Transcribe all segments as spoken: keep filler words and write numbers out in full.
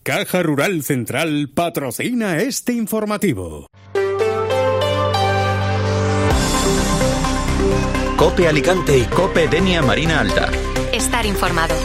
Caja Rural Central patrocina este informativo. COPE Alicante y COPE Denia Marina Alta. Estar informado.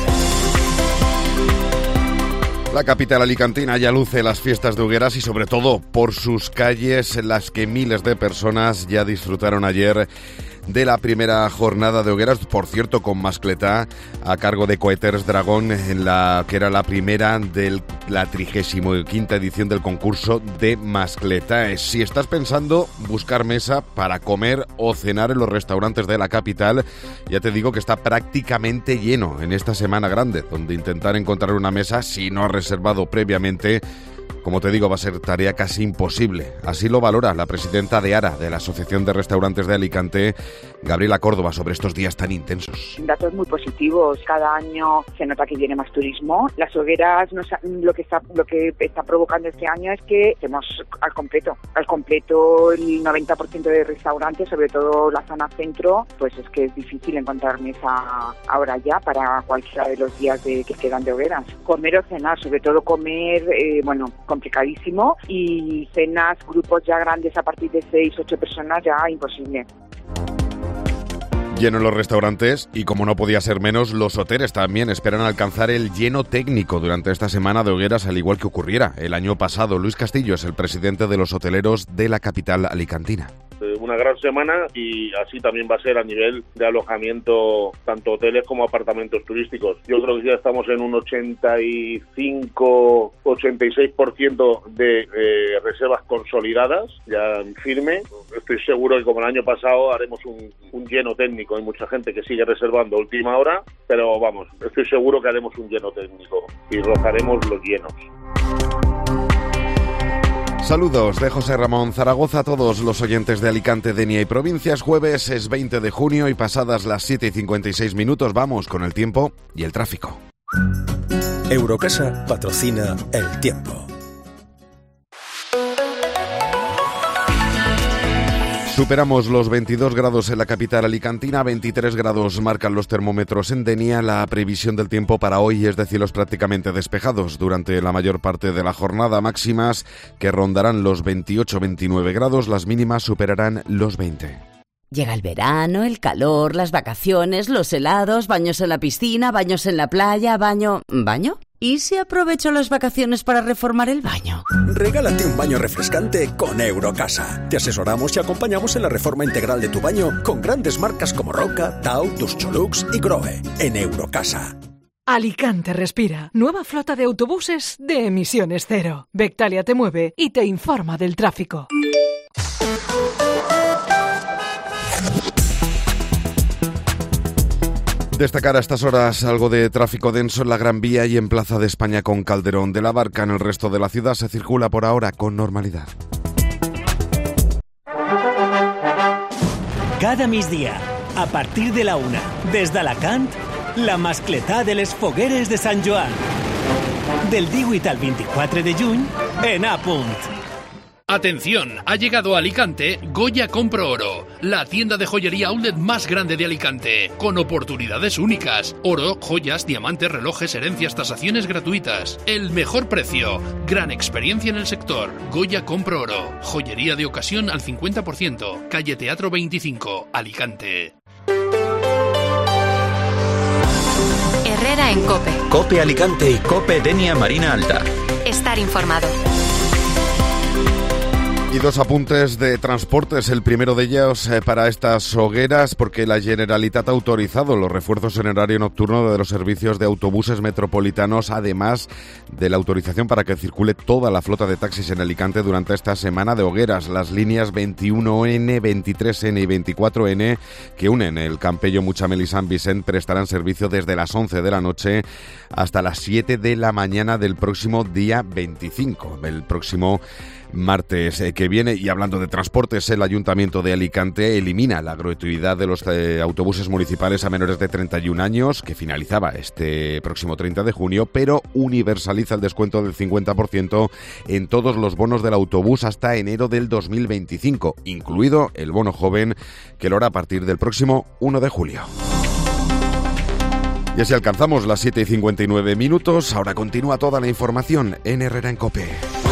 La capital alicantina ya luce las fiestas de hogueras y sobre todo por sus calles, en las que miles de personas ya disfrutaron ayer de la primera jornada de hogueras, por cierto con mascletá a cargo de Cohetes Dragón, en la que era la primera de la trigésimo quinta edición del concurso de mascletá. Si estás pensando buscar mesa para comer o cenar en los restaurantes de la capital, ya te digo que está prácticamente lleno en esta Semana Grande, donde intentar encontrar una mesa, si no has reservado previamente, como te digo, va a ser tarea casi imposible. Así lo valora la presidenta de ARA, de la Asociación de Restaurantes de Alicante, Gabriela Córdoba, sobre estos días tan intensos. Datos muy positivos. Cada año se nota que viene más turismo. Las hogueras, nos, lo que está lo que está provocando este año es que estemos al completo. Al completo el noventa por ciento de restaurantes, sobre todo la zona centro, pues es que es difícil encontrar mesa ahora ya para cualquiera de los días de, que quedan de hogueras. Comer o cenar, sobre todo comer, eh, bueno, complicadísimo, y cenas, grupos ya grandes a partir de seis, ocho personas ya imposible. Lleno en los restaurantes y, como no podía ser menos, los hoteles también esperan alcanzar el lleno técnico durante esta semana de hogueras, al igual que ocurriera el año pasado. Luis Castillo es el presidente de los hoteleros de la capital alicantina. Una gran semana, y así también va a ser a nivel de alojamiento, tanto hoteles como apartamentos turísticos. Yo creo que ya estamos en un ochenta y cinco, ochenta y seis por ciento de eh, reservas consolidadas, ya en firme. Estoy seguro que, como el año pasado, haremos un, un lleno técnico. Hay mucha gente que sigue reservando a última hora, pero vamos, estoy seguro que haremos un lleno técnico y rozaremos los llenos. Saludos de José Ramón Zaragoza a todos los oyentes de Alicante, Denia y provincias. Jueves es veinte de junio y pasadas las siete y cincuenta y seis minutos vamos con el tiempo y el tráfico. Eurocasa patrocina el tiempo. Superamos los veintidós grados en la capital alicantina, veintitrés grados marcan los termómetros en Denia. La previsión del tiempo para hoy es de cielos prácticamente despejados durante la mayor parte de la jornada, máximas que rondarán los veintiocho veintinueve grados, las mínimas superarán los veinte. Llega el verano, el calor, las vacaciones, los helados, baños en la piscina, baños en la playa, baño... ¿Baño? ¿Y si aprovecho las vacaciones para reformar el baño? Regálate un baño refrescante con Eurocasa. Te asesoramos y acompañamos en la reforma integral de tu baño con grandes marcas como Roca, Tau, Duscholux y Grohe. En Eurocasa. Alicante respira. Nueva flota de autobuses de emisiones cero. Vectalia te mueve y te informa del tráfico. Destacar a estas horas algo de tráfico denso en la Gran Vía y en Plaza de España con Calderón de la Barca. En el resto de la ciudad se circula por ahora con normalidad. Cada migdia, a partir de la una, desde Alacant, la mascletà de les fogueres de Sant Joan. Del divuit al veinticuatro de juny, en A Punt. Atención, ha llegado a Alicante Goya Compro Oro, la tienda de joyería outlet más grande de Alicante, con oportunidades únicas, oro, joyas, diamantes, relojes, herencias, tasaciones gratuitas, el mejor precio, gran experiencia en el sector. Goya Compro Oro, joyería de ocasión al cincuenta por ciento, calle Teatro veinticinco, Alicante. Herrera en COPE. COPE Alicante y COPE Denia Marina Alta. Estar informado. Y dos apuntes de transportes, el primero de ellos eh, para estas hogueras, porque la Generalitat ha autorizado los refuerzos en horario nocturno de los servicios de autobuses metropolitanos, además de la autorización para que circule toda la flota de taxis en Alicante durante esta semana de hogueras. Las líneas veintiuno ene, veintitrés ene y veinticuatro ene, que unen el Campello, Muchamel y San Vicent, prestarán servicio desde las once de la noche hasta las siete de la mañana del próximo día veinticinco, el próximo martes eh, que viene. Y hablando de transportes, el Ayuntamiento de Alicante elimina la gratuidad de los eh, autobuses municipales a menores de treinta y un años, que finalizaba este próximo treinta de junio, pero universaliza el descuento del cincuenta por ciento en todos los bonos del autobús hasta enero del dos mil veinticinco, incluido el bono joven, que lo hará a partir del próximo uno de julio. Y así alcanzamos las siete y cincuenta y nueve minutos. Ahora continúa toda la información en Herrera en COPE.